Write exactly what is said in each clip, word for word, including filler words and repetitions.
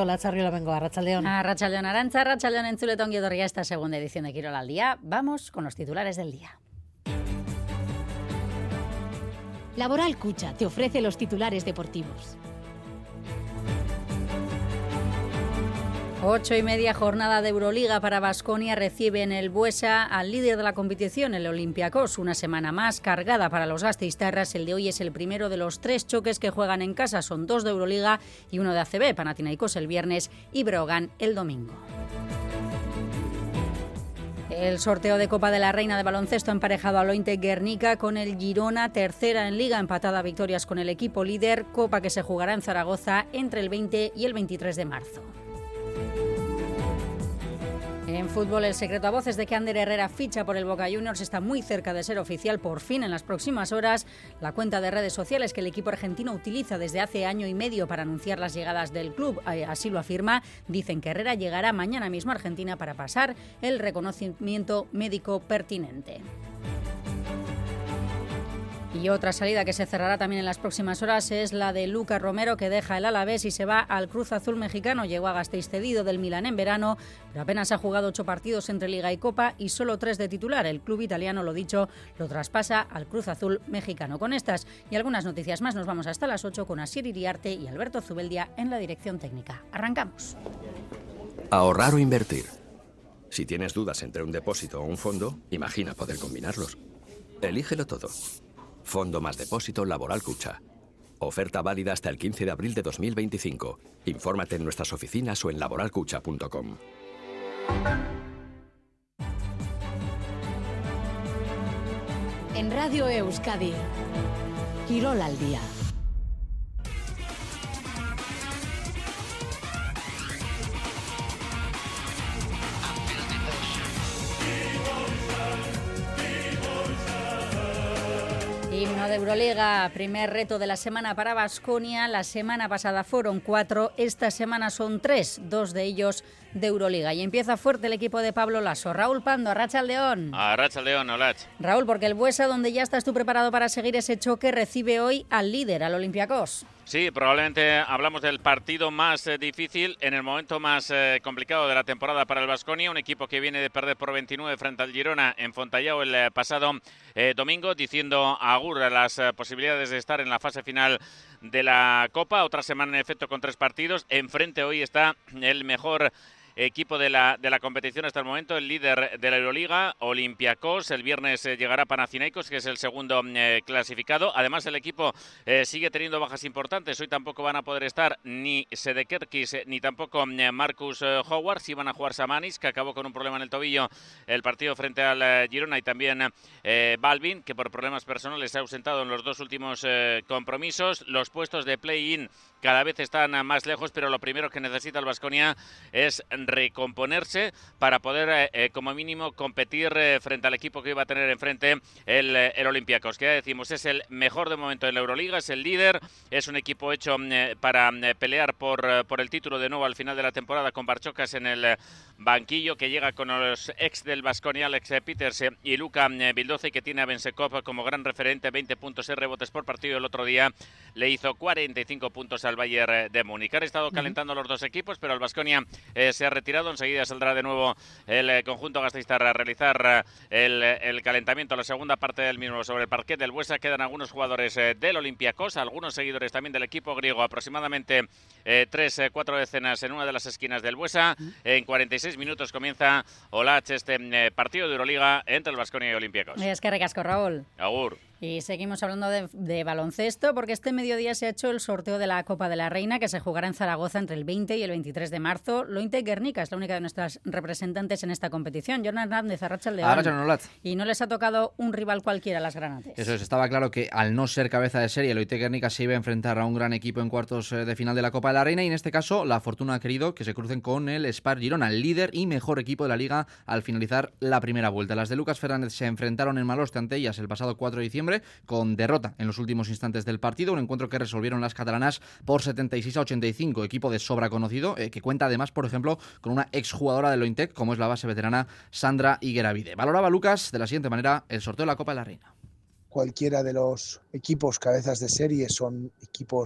Hola, Charriola Bengo, Arratsaldeon. Arratsaldeon Arantza, Arratsaldeon entzule ongi etorria a esta segunda edición de Quirol al Día. Vamos con los titulares del día. Laboral Cucha te ofrece los titulares deportivos. Ocho y media jornada de Euroliga para Baskonia. Recibe en el Buesa al líder de la competición, el Olympiacos. Una semana más cargada para los gasteiztarras. El de hoy es el primero de los tres choques que juegan en casa. Son dos de Euroliga y uno de A C B. Panathinaikos el viernes y Breogán el domingo. El sorteo de Copa de la Reina de baloncesto ha emparejado al Ointec Guernica con el Girona, tercera en Liga, empatada a victorias con el equipo líder. Copa que se jugará en Zaragoza entre el veinte y el veintitrés de marzo. En fútbol, el secreto a voces de que Ander Herrera ficha por el Boca Juniors está muy cerca de ser oficial por fin en las próximas horas. La cuenta de redes sociales que el equipo argentino utiliza desde hace año y medio para anunciar las llegadas del club, así lo afirma, dicen que Herrera llegará mañana mismo a Argentina para pasar el reconocimiento médico pertinente. Y otra salida que se cerrará también en las próximas horas es la de Lucas Romero, que deja el Alavés y se va al Cruz Azul mexicano. Llegó a Gasteiz cedido del Milán en verano, pero apenas ha jugado ocho partidos entre Liga y Copa y solo tres de titular. El club italiano, lo dicho, lo traspasa al Cruz Azul mexicano. Con estas y algunas noticias más nos vamos hasta las ocho con Asier Iriarte y Alberto Zubeldia en la dirección técnica. Arrancamos. Ahorrar o invertir. Si tienes dudas entre un depósito o un fondo, imagina poder combinarlos. Elígelo todo. Fondo más depósito Laboral Cucha. Oferta válida hasta el quince de abril de dos mil veinticinco. Infórmate en nuestras oficinas o en laboral cucha punto com. En Radio Euskadi, Quirol al Día. Himno de Euroliga, primer reto de la semana para Baskonia. La semana pasada fueron cuatro, esta semana son tres, dos de ellos de Euroliga. Y empieza fuerte el equipo de Pablo Lasso. Raúl Pando, Arratsaldeon. Arratsaldeon, Olach. Raúl, porque el Buesa, donde ya estás tú preparado para seguir ese choque, recibe hoy al líder, al Olympiacos. Sí, probablemente hablamos del partido más eh, difícil en el momento más eh, complicado de la temporada para el Baskonia, un equipo que viene de perder por veintinueve frente al Girona en Fontallao el eh, pasado eh, domingo, diciendo agur a las eh, posibilidades de estar en la fase final de la Copa. Otra semana en efecto con tres partidos. Enfrente hoy está el mejor equipo de la, de la competición hasta el momento, el líder de la Euroliga, Olympiacos. El viernes eh, llegará Panathinaikos, que es el segundo eh, clasificado. Además, el equipo eh, sigue teniendo bajas importantes. Hoy tampoco van a poder estar ni Sedekerkis eh, ni tampoco eh, Marcus eh, Howard. Sí van a jugar Samanis, que acabó con un problema en el tobillo el partido frente al eh, Girona, y también eh, Balvin, que por problemas personales se ha ausentado en los dos últimos eh, compromisos. Los puestos de play-in cada vez están más lejos, pero lo primero que necesita el Baskonia es recomponerse para poder, eh, como mínimo, competir eh, frente al equipo que iba a tener enfrente el, el Olympiacos, que ya decimos es el mejor de momento en la Euroliga, es el líder, es un equipo hecho eh, para eh, pelear por, eh, por el título de nuevo al final de la temporada, con Barchocas en el eh, banquillo, que llega con los ex del Baskonia, Alex Peters eh, y Luka eh, Bildoza, que tiene a Bensekov como gran referente, veinte puntos y rebotes por partido. El otro día le hizo cuarenta y cinco puntos al Bayern de Múnich. Han estado calentando uh-huh. los dos equipos, pero el Baskonia eh, se ha retirado. Enseguida saldrá de nuevo el eh, conjunto gasteiztarra a realizar eh, el, el calentamiento, la segunda parte del mismo sobre el parquet del Buesa. Quedan algunos jugadores eh, del Olympiacos, algunos seguidores también del equipo griego, aproximadamente eh, tres, eh, cuatro decenas en una de las esquinas del Buesa. Uh-huh. En cuarenta y seis minutos comienza Olach este eh, partido de Euroliga entre el Baskonia y Olympiacos. Es que ricasco, Raúl. Agur. Y seguimos hablando de, de baloncesto, porque este mediodía se ha hecho el sorteo de la Copa de la Reina, que se jugará en Zaragoza entre el veinte y el veintitrés de marzo. L'Ointec Guernica es la única de nuestras representantes en esta competición. Jordan Hernández, Arratsaldeon. Y no les ha tocado un rival cualquiera a las granates. Eso es, estaba claro que al no ser cabeza de serie, el L'Ointec Guernica se iba a enfrentar a un gran equipo en cuartos de final de la Copa de la Reina, y en este caso la fortuna ha querido que se crucen con el Spar Girona, el líder y mejor equipo de la Liga al finalizar la primera vuelta. Las de Lucas Fernández se enfrentaron en Maloste ante ellas el pasado cuatro de diciembre, con derrota en los últimos instantes del partido, un encuentro que resolvieron las catalanas por setenta y seis a ochenta y cinco, equipo de sobra conocido, eh, que cuenta además, por ejemplo, con una exjugadora del L'Ointec, como es la base veterana Sandra Higueravide. Valoraba Lucas de la siguiente manera el sorteo de la Copa de la Reina. Cualquiera de los equipos cabezas de serie son equipos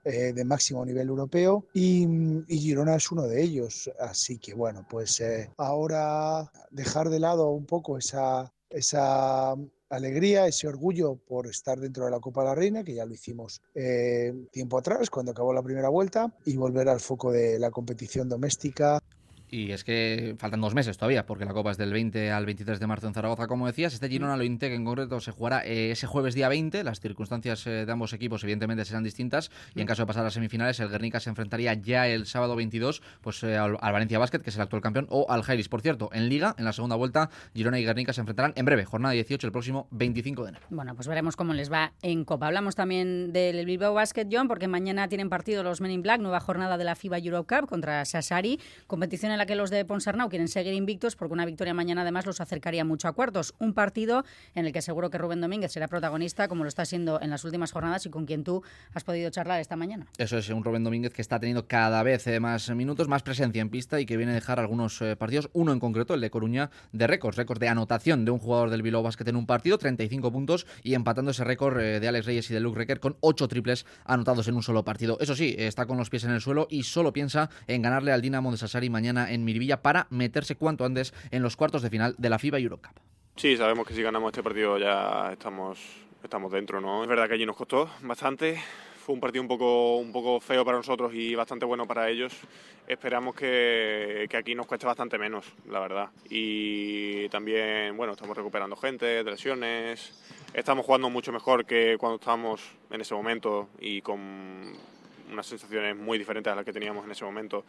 eh, de máximo nivel europeo y, y Girona es uno de ellos. Así que bueno, pues eh, ahora dejar de lado un poco esa, esa alegría, ese orgullo por estar dentro de la Copa de la Reina, que ya lo hicimos eh, tiempo atrás, cuando acabó la primera vuelta, y volver al foco de la competición doméstica. Y es que faltan dos meses todavía, porque la Copa es del veinte al veintitrés de marzo en Zaragoza, como decías. Este Girona Lointec en concreto se jugará eh, ese jueves día veinte. Las circunstancias eh, de ambos equipos evidentemente serán distintas y en caso de pasar a las semifinales el Guernica se enfrentaría ya el sábado veintidós pues, eh, al, al Valencia Basket, que es el actual campeón, o al Jairis. Por cierto, en Liga, en la segunda vuelta, Girona y Guernica se enfrentarán en breve, jornada dieciocho, el próximo veinticinco de enero. Bueno, pues veremos cómo les va en Copa. Hablamos también del Bilbao Basket, John, porque mañana tienen partido los Men in Black, nueva jornada de la FIBA Europe Cup contra Sassari, competición en la que los de Ponsarnau quieren seguir invictos porque una victoria mañana además los acercaría mucho a cuartos. Un partido en el que seguro que Rubén Domínguez será protagonista, como lo está siendo en las últimas jornadas y con quien tú has podido charlar esta mañana. Eso es, un Rubén Domínguez que está teniendo cada vez eh, más minutos, más presencia en pista y que viene a dejar algunos eh, partidos, uno en concreto, el de Coruña, de récords, récords de anotación de un jugador del Bilbao Basket en un partido, treinta y cinco puntos, y empatando ese récord eh, de Alex Reyes y de Luke Recker con ocho triples anotados en un solo partido. Eso sí, está con los pies en el suelo y solo piensa en ganarle al Dinamo de Sassari mañana en Miribilla para meterse cuanto antes en los cuartos de final de la FIBA Europe Cup. Sí, sabemos que si ganamos este partido ya estamos, estamos dentro, ¿no? Es verdad que allí nos costó bastante. Fue un partido un poco, un poco feo para nosotros y bastante bueno para ellos. Esperamos que, que aquí nos cueste bastante menos, la verdad. Y también, bueno, estamos recuperando gente de lesiones. Estamos jugando mucho mejor que cuando estábamos en ese momento y con unas sensaciones muy diferentes a las que teníamos en ese momento.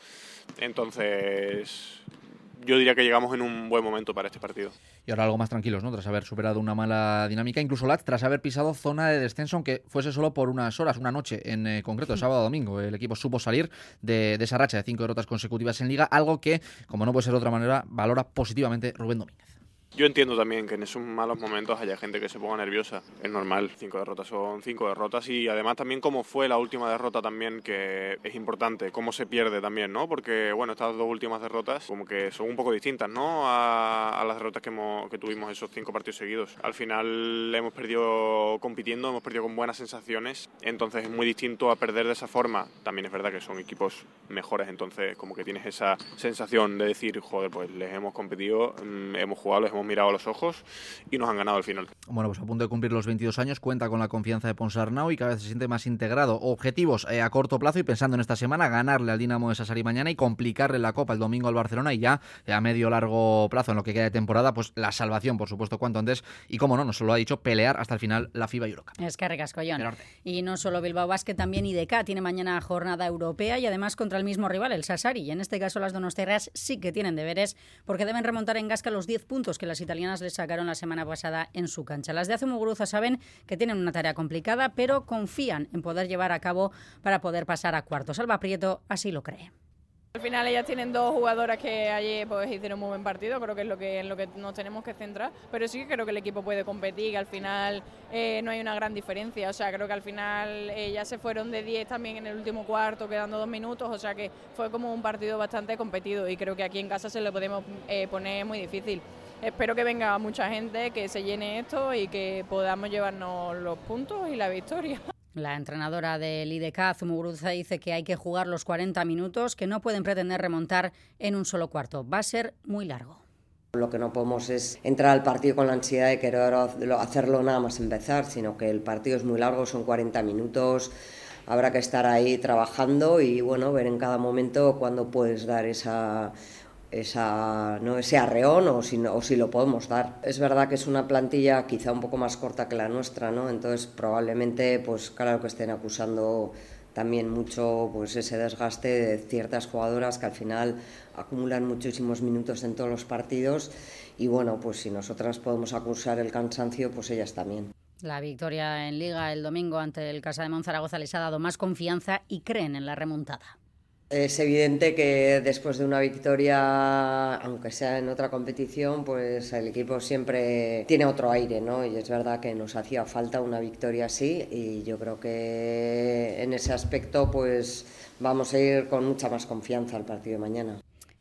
Entonces, yo diría que llegamos en un buen momento para este partido. Y ahora algo más tranquilos, ¿no? Tras haber superado una mala dinámica, incluso Lat, tras haber pisado zona de descenso, aunque fuese solo por unas horas, una noche en eh, concreto, el sábado a domingo. El equipo supo salir de, de esa racha de cinco derrotas consecutivas en Liga, algo que, como no puede ser de otra manera, valora positivamente Rubén Domínguez. Yo entiendo también que en esos malos momentos haya gente que se ponga nerviosa. Es normal, cinco derrotas son cinco derrotas y además también cómo fue la última derrota también, que es importante, cómo se pierde también, ¿no? Porque, bueno, estas dos últimas derrotas como que son un poco distintas, ¿no? A, a las derrotas que, hemos, que tuvimos esos cinco partidos seguidos. Al final hemos perdido compitiendo, hemos perdido con buenas sensaciones, entonces es muy distinto a perder de esa forma. También es verdad que son equipos mejores, entonces como que tienes esa sensación de decir, joder, pues les hemos competido, hemos jugado, les hemos mirado a los ojos y nos han ganado al final. Bueno, pues a punto de cumplir los veintidós años, cuenta con la confianza de Ponsarnau y cada vez se siente más integrado. Objetivos eh, a corto plazo y pensando en esta semana, ganarle al Dinamo de Sassari mañana y complicarle la Copa el domingo al Barcelona, y ya eh, a medio largo plazo en lo que queda de temporada, pues la salvación, por supuesto, cuanto antes, y como no, nos lo ha dicho, pelear hasta el final la FIBA Europe Cup. Es que recascollón. Y no solo Bilbao Basket, también I D K tiene mañana jornada europea y además contra el mismo rival, el Sassari, y en este caso las donostiarras sí que tienen deberes porque deben remontar en Gasca los diez puntos que las italianas les sacaron la semana pasada en su cancha. Las de Azumuguruza saben que tienen una tarea complicada, pero confían en poder llevar a cabo para poder pasar a cuartos. Alba Prieto así lo cree. Al final ellas tienen dos jugadoras que ayer pues hicieron un muy buen partido, creo que es lo que en lo que nos tenemos que centrar, pero sí que creo que el equipo puede competir, que al final eh, no hay una gran diferencia, o sea, creo que al final ellas se fueron de diez también en el último cuarto, quedando dos minutos, o sea que fue como un partido bastante competido y creo que aquí en casa se lo podemos eh, poner muy difícil. Espero que venga mucha gente, que se llene esto y que podamos llevarnos los puntos y la victoria. La entrenadora del I D K, Azumuguruza, dice que hay que jugar los cuarenta minutos, que no pueden pretender remontar en un solo cuarto. Va a ser muy largo. Lo que no podemos es entrar al partido con la ansiedad de querer hacerlo nada más empezar, sino que el partido es muy largo, son cuarenta minutos, habrá que estar ahí trabajando y bueno, ver en cada momento cuándo puedes dar esa... Esa, ¿no? ese arreón o si, no, o si lo podemos dar. Es verdad que es una plantilla quizá un poco más corta que la nuestra, ¿no? Entonces probablemente, pues claro que estén acusando también mucho pues ese desgaste de ciertas jugadoras que al final acumulan muchísimos minutos en todos los partidos y bueno, pues si nosotras podemos acusar el cansancio, pues ellas también. La victoria en Liga el domingo ante el Casa de Monzaragoza les ha dado más confianza y creen en la remontada. Es evidente que después de una victoria, aunque sea en otra competición, pues el equipo siempre tiene otro aire, ¿no? Y es verdad que nos hacía falta una victoria así y yo creo que en ese aspecto pues vamos a ir con mucha más confianza al partido de mañana.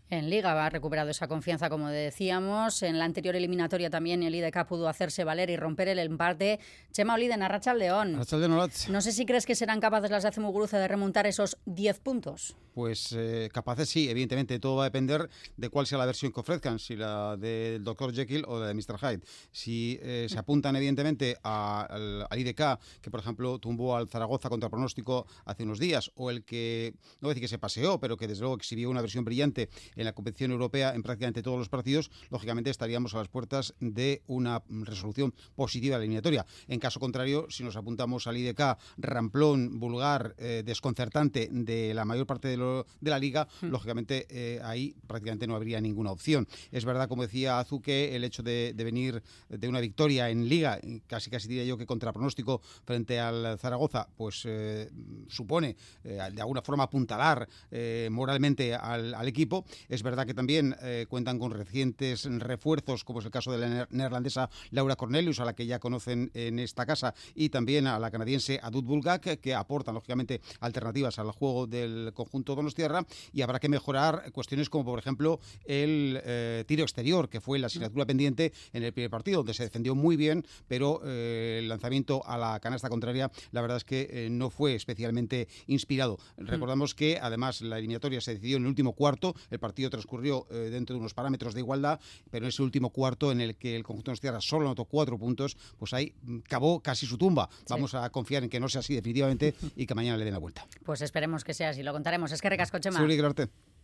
En Liga ha recuperado esa confianza, como decíamos. En la anterior eliminatoria también el I D K pudo hacerse valer y romper el empate. Chema Oliden, Arratsaldeon. Arratsaldeon, Olatz. No sé si crees que serán capaces las de Azemuguruza de remontar esos diez puntos. Pues eh, capaces sí, evidentemente. Todo va a depender de cuál sea la versión que ofrezcan, si la del doctor Jekyll o la de mister Hyde. Si eh, se apuntan, evidentemente, a, al, al I D K, que por ejemplo tumbó al Zaragoza contra pronóstico hace unos días, o el que, no voy a decir que se paseó, pero que desde luego exhibió una versión brillante en la competición europea en prácticamente todos los partidos, lógicamente estaríamos a las puertas de una resolución positiva de la eliminatoria. En caso contrario, si nos apuntamos al I D K ramplón, vulgar, eh, desconcertante de la mayor parte de, lo, de la liga, mm. lógicamente eh, ahí prácticamente no habría ninguna opción. Es verdad, como decía Azu, que el hecho de, de venir de una victoria en liga, casi casi diría yo que contra pronóstico frente al Zaragoza, pues eh, supone eh, de alguna forma apuntalar eh, moralmente al, al equipo. Es verdad que también eh, cuentan con recientes refuerzos, como es el caso de la neerlandesa Laura Cornelius, a la que ya conocen en esta casa, y también a la canadiense Adut Bulgak, que aportan lógicamente alternativas al juego del conjunto donostiarra, y habrá que mejorar cuestiones como por ejemplo el eh, tiro exterior, que fue la asignatura pendiente en el primer partido, donde se defendió muy bien, pero eh, el lanzamiento a la canasta contraria, la verdad es que eh, no fue especialmente inspirado. Recordamos que además la eliminatoria se decidió en el último cuarto, el partido transcurrió eh, dentro de unos parámetros de igualdad, pero en ese último cuarto en el que el conjunto de Donostiarra solo anotó cuatro puntos, pues ahí cavó casi su tumba. Sí. Vamos a confiar en que no sea así definitivamente y que mañana le den la vuelta. Pues esperemos que sea así, lo contaremos. Es que recasco, Chema. Zuri, gerarte.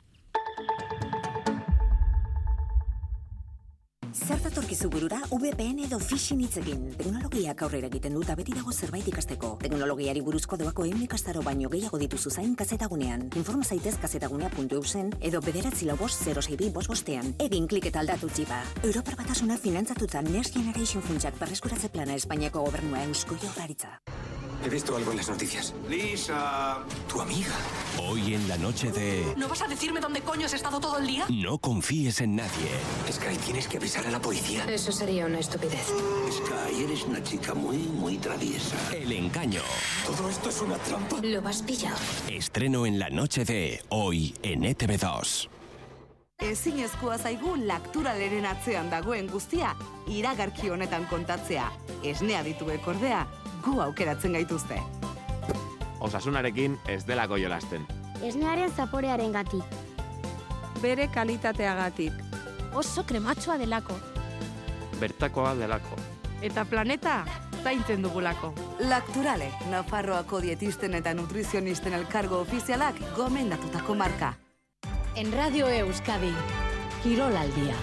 Zer datorkizu burura V P N edo phishing hitzekin. Teknologiak aurrera egiten du eta beti dago zerbait ikasteko. Teknologiari buruzko doako ehun ikastaro baino gehiago dituzu zain kazetagunean. Informa zaitez kazetagunea puntu eu zen edo bederatzi lau bost zero sei bi bost bostean. Egin klik eta aldatu txipa. Europar Batasuna finantzatuta Next Generation funtsak berreskuratze plana Espainiako gobernua Eusko Jaurlaritza. He visto algo en las noticias. Lisa, tu amiga. Hoy en la noche de... ¿No vas a decirme dónde coño has estado todo el día? No confíes en nadie. Sky, tienes que avisar a la policía. Eso sería una estupidez. Sky, eres una chica muy, muy traviesa. El engaño. Todo esto es una trampa. Lo has pillado. Estreno en la noche de... Hoy en E Te Be dos. Ezinezkoa zaigu lakturaleren atzean dagoen guztia iragarki honetan kontatzea. Esnea dituek ordea, gu aukeratzen gaituzte. Osasunarekin ez delako jolasten. Esnearen zaporearen gatik. Bere kalitateagatik. Oso krematxoa delako. Bertakoa delako. Eta planeta zaintzen dugulako. Lakturale, Nafarroako dietisten eta nutrizionisten elkargo ofizialak gomendatutako marka. En Radio Euskadi, Kirol al día.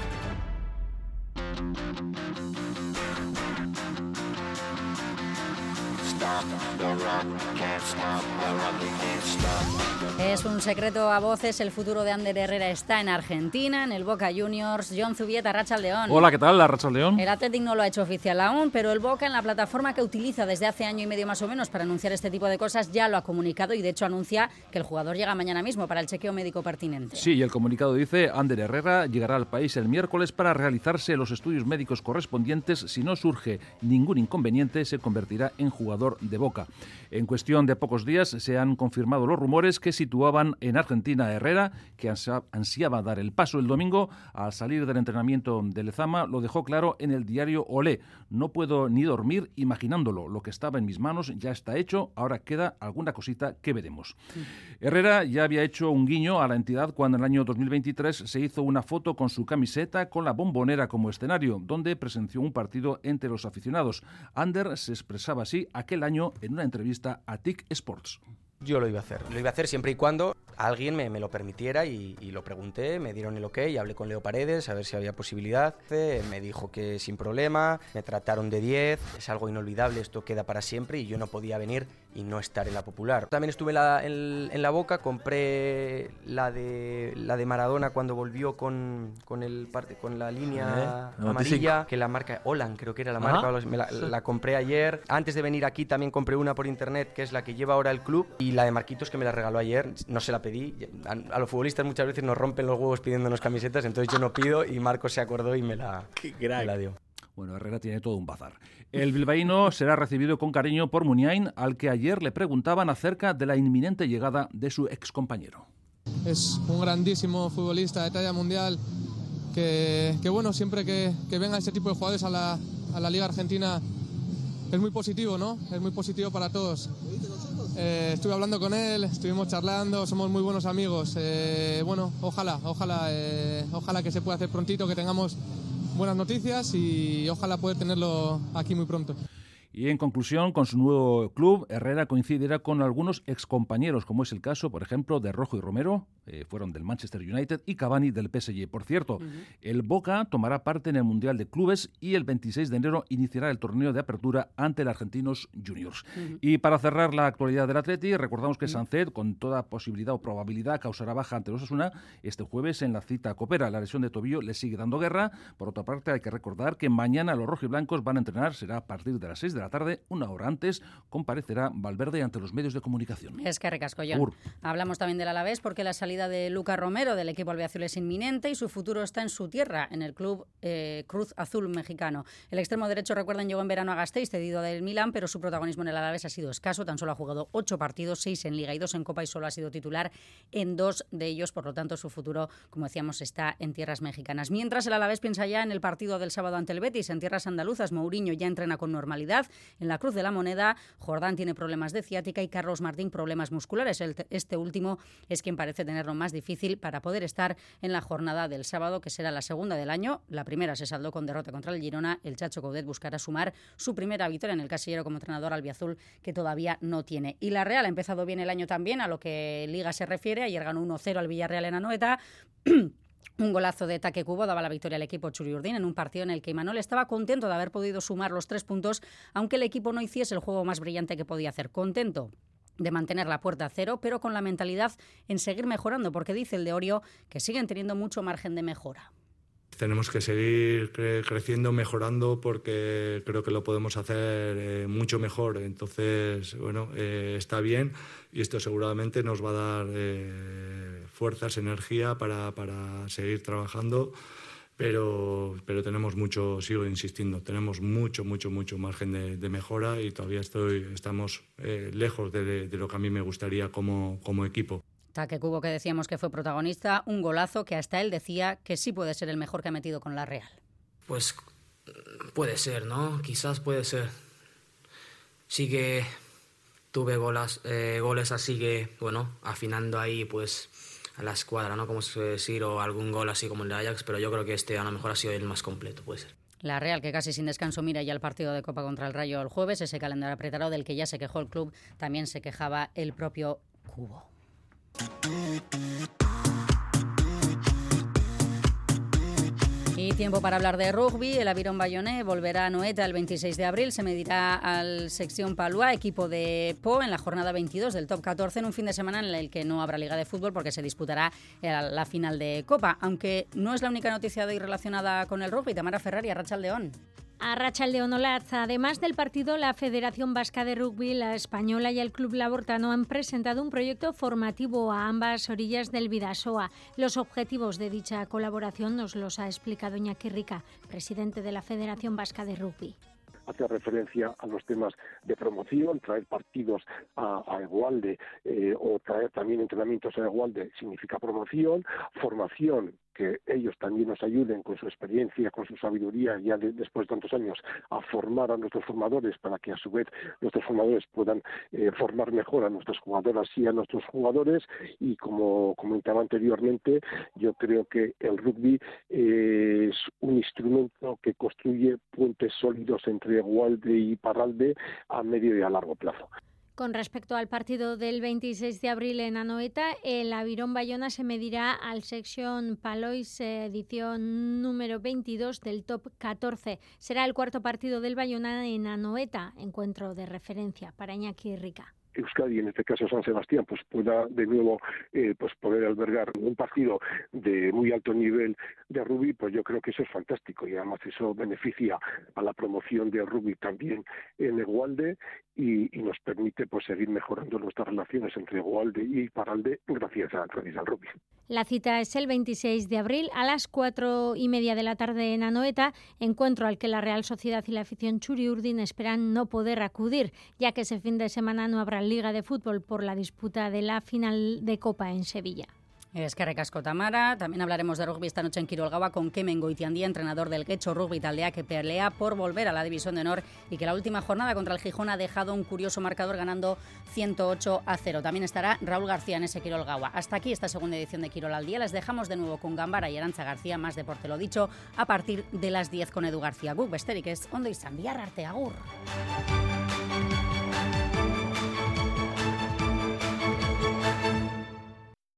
Es un secreto a voces, el futuro de Ander Herrera está en Argentina, en el Boca Juniors. Jon Zubieta, Arratsaldeon. Hola, ¿qué tal? Arratsaldeon. El Athletic no lo ha hecho oficial aún, pero el Boca, en la plataforma que utiliza desde hace año y medio más o menos para anunciar este tipo de cosas, ya lo ha comunicado y de hecho anuncia que el jugador llega mañana mismo para el chequeo médico pertinente. Sí, y el comunicado dice: Ander Herrera llegará al país el miércoles para realizarse los estudios médicos correspondientes. Si no surge ningún inconveniente, se convertirá en jugador de Boca. En cuestión de pocos días se han confirmado los rumores que situaban en Argentina a Herrera, que ansiaba dar el paso el domingo. Al salir del entrenamiento de Lezama lo dejó claro en el diario Olé: no puedo ni dormir imaginándolo, lo que estaba en mis manos ya está hecho, ahora queda alguna cosita que veremos. Sí. Herrera ya había hecho un guiño a la entidad cuando en el año dos mil veintitrés se hizo una foto con su camiseta con la Bombonera como escenario, donde presenció un partido entre los aficionados. Ander se expresaba así aquel año en una entrevista a T I C Sports. Yo lo iba a hacer, lo iba a hacer siempre y cuando alguien me, me lo permitiera y, y lo pregunté, me dieron el ok, y hablé con Leo Paredes a ver si había posibilidad, me dijo que sin problema, me trataron de diez, es algo inolvidable, esto queda para siempre y yo no podía venir y no estar en la Popular. También estuve la, en, en la Boca, compré la de, la de Maradona cuando volvió con, con, el, con la línea ¿Eh? amarilla, que la marca Holland creo que era la marca, Ajá. me la, la compré ayer. Antes de venir aquí también compré una por internet que es la que lleva ahora el club, y la de Marquitos que me la regaló ayer, no se la pedí. A, a los futbolistas muchas veces nos rompen los huevos pidiéndonos camisetas, entonces yo no pido y Marcos se acordó y me la, me la dio. Bueno, Herrera tiene todo un bazar. El bilbaíno será recibido con cariño por Muniain, al que ayer le preguntaban acerca de la inminente llegada de su excompañero. Es un grandísimo futbolista de talla mundial que, que bueno, siempre que, que venga este tipo de jugadores a la, a la Liga Argentina es muy positivo, ¿no? Es muy positivo para todos. Eh, estuve hablando con él, estuvimos charlando, somos muy buenos amigos. Eh, bueno, ojalá, ojalá, eh, ojalá que se pueda hacer prontito, que tengamos buenas noticias y ojalá poder tenerlo aquí muy pronto. Y en conclusión, con su nuevo club, Herrera coincidirá con algunos excompañeros, como es el caso, por ejemplo, de Rojo y Romero, eh, fueron del Manchester United, y Cavani del P S G. Por cierto, uh-huh. el Boca tomará parte en el Mundial de Clubes y el veintiséis de enero iniciará el torneo de apertura ante el Argentinos Juniors. Uh-huh. Y para cerrar la actualidad del Atleti, recordamos que uh-huh. Sancet, con toda posibilidad o probabilidad, causará baja ante los Osasuna este jueves en la cita copera. La lesión de tobillo le sigue dando guerra. Por otra parte, hay que recordar que mañana los rojiblancos van a entrenar, será a partir de las seis de la tarde, una hora antes, comparecerá Valverde ante los medios de comunicación. Es que ricasco, John. Hablamos también del Alavés porque la salida de Lucas Romero del equipo albiazul es inminente y su futuro está en su tierra, en el club eh, Cruz Azul mexicano. El extremo derecho, recuerden, llegó en verano a Gasteiz, cedido del Milán, pero su protagonismo en el Alavés ha sido escaso. Tan solo ha jugado ocho partidos, seis en Liga y dos en Copa, y solo ha sido titular en dos de ellos. Por lo tanto, su futuro, como decíamos, está en tierras mexicanas. Mientras, el Alavés piensa ya en el partido del sábado ante el Betis. En tierras andaluzas, Mourinho ya entrena con normalidad. En la Cruz de la Moneda, Jordán tiene problemas de ciática y Carlos Martín problemas musculares. Este último es quien parece tenerlo más difícil para poder estar en la jornada del sábado, que será la segunda del año. La primera se saldó con derrota contra el Girona. El Chacho Coudet buscará sumar su primera victoria en el casillero como entrenador albiazul, que todavía no tiene. Y la Real ha empezado bien el año también, a lo que Liga se refiere. Ayer ganó uno cero al Villarreal en Anoeta. Un golazo de Taque Kubo daba la victoria al equipo Txuri-Urdin en un partido en el que Imanol estaba contento de haber podido sumar los tres puntos, aunque el equipo no hiciese el juego más brillante que podía hacer. Contento de mantener la puerta a cero, pero con la mentalidad en seguir mejorando, porque dice el de Orio que siguen teniendo mucho margen de mejora. Tenemos que seguir cre- creciendo, mejorando, porque creo que lo podemos hacer eh, mucho mejor. Entonces, bueno, eh, está bien y esto seguramente nos va a dar eh, fuerzas, energía para, para seguir trabajando, pero, pero tenemos mucho, sigo insistiendo, tenemos mucho, mucho, mucho margen de, de mejora y todavía estoy, estamos eh, lejos de, de lo que a mí me gustaría como, como equipo. Taque Kubo, que decíamos que fue protagonista, un golazo que hasta él decía que sí puede ser el mejor que ha metido con la Real. Pues puede ser, ¿no? Quizás puede ser. Sí que tuve golas, eh, goles así que, bueno, afinando ahí pues a la escuadra, ¿no? Como se suele decir, o algún gol así como el de Ajax, pero yo creo que este a lo mejor ha sido el más completo, puede ser. La Real, que casi sin descanso mira ya el partido de Copa contra el Rayo el jueves, ese calendario apretado del que ya se quejó el club, también se quejaba el propio Kubo. Y tiempo para hablar de rugby. El Aviron Bayonne volverá a Anoeta el veintiséis de abril. Se medirá al Sección Palois, equipo de Po, en la jornada veintidós del top catorce, en un fin de semana en el que no habrá liga de fútbol porque se disputará la final de Copa. Aunque no es la única noticia de hoy relacionada con el rugby. Tamara Ferrari, Arratsaldeon. Arratsaldeon, Olatz. Además del partido, la Federación Vasca de Rugby, la Española y el Club Labortano han presentado un proyecto formativo a ambas orillas del Bidasoa. Los objetivos de dicha colaboración nos los ha explicado Iñaki Rica, presidente de la Federación Vasca de Rugby. Hace referencia a los temas de promoción, traer partidos a, a Egualde eh, o traer también entrenamientos a Egualde significa promoción, formación, que ellos también nos ayuden con su experiencia, con su sabiduría, ya de, después de tantos años, a formar a nuestros formadores para que a su vez nuestros formadores puedan eh, formar mejor a nuestras jugadoras y a nuestros jugadores. Y como comentaba anteriormente, yo creo que el rugby eh, es un instrumento que construye puentes sólidos entre Egualde y Iparralde a medio y a largo plazo. Con respecto al partido del veintiséis de abril en Anoeta, el Aviron Bayona se medirá al Sección Palois, edición número veintidós del top catorce. Será el cuarto partido del Bayona en Anoeta, encuentro de referencia para Iñaki Rica. Euskadi, en este caso San Sebastián, pues pueda de nuevo eh, pues poder albergar un partido de muy alto nivel de rugby, pues yo creo que eso es fantástico y además eso beneficia a la promoción del rugby también en Egualde y, y nos permite pues seguir mejorando nuestras relaciones entre Egualde y Iparralde gracias, a, gracias al rugby. La cita es el veintiséis de abril a las cuatro y media de la tarde en Anoeta, encuentro al que la Real Sociedad y la afición Txuri-Urdin esperan no poder acudir, ya que ese fin de semana no habrá Liga de Fútbol por la disputa de la final de Copa en Sevilla. Eskerrik asko, Tamara. También hablaremos de rugby esta noche en Kirolgaua con Kemen Goitiandía, entrenador del Guecho Rugby Taldea, que pelea por volver a la División de Honor y que la última jornada contra el Gijón ha dejado un curioso marcador ganando ciento ocho a cero. También estará Raúl García en ese Kirolgaua. Hasta aquí esta segunda edición de Kirol al Día. Les dejamos de nuevo con Gambara y Arantza García, más deporte lo dicho, a partir de las diez con Edu García. Guk besterik ez, ondo izan, bihar arte, agur.